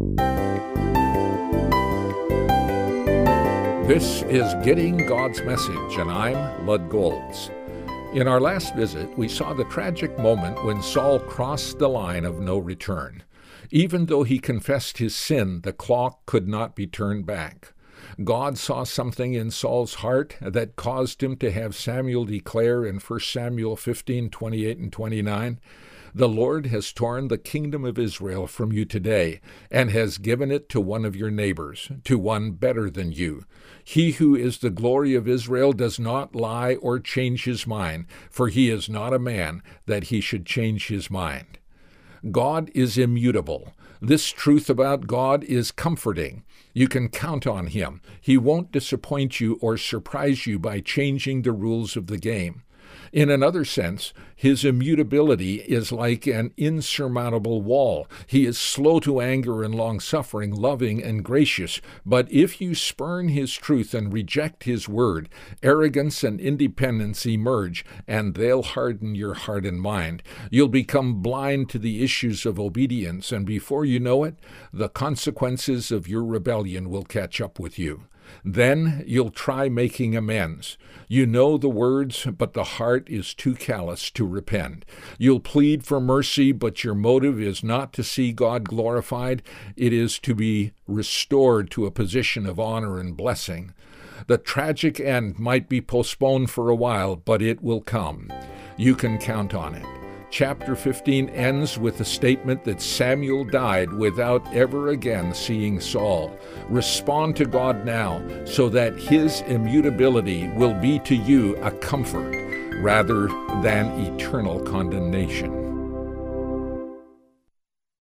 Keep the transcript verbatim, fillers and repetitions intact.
This is Getting God's Message, and I'm Lud Golds. In our last visit, we saw the tragic moment when Saul crossed the line of no return. Even though he confessed his sin, the clock could not be turned back. God saw something in Saul's heart that caused him to have Samuel declare in First Samuel fifteen, twenty-eight and twenty-nine, "The Lord has torn the kingdom of Israel from you today, and has given it to one of your neighbors, to one better than you. He who is the glory of Israel does not lie or change his mind, for he is not a man that he should change his mind." God is immutable. This truth about God is comforting. You can count on him. He won't disappoint you or surprise you by changing the rules of the game. In another sense, his immutability is like an insurmountable wall. He is slow to anger and long-suffering, loving and gracious. But if you spurn his truth and reject his word, arrogance and independence emerge, and they'll harden your heart and mind. You'll become blind to the issues of obedience, and before you know it, the consequences of your rebellion will catch up with you. Then you'll try making amends. You know the words, but the heart is too callous to repent. You'll plead for mercy, but your motive is not to see God glorified. It is to be restored to a position of honor and blessing. The tragic end might be postponed for a while, but it will come. You can count on it. Chapter fifteen ends with the statement that Samuel died without ever again seeing Saul. Respond to God now so that his immutability will be to you a comfort rather than eternal condemnation.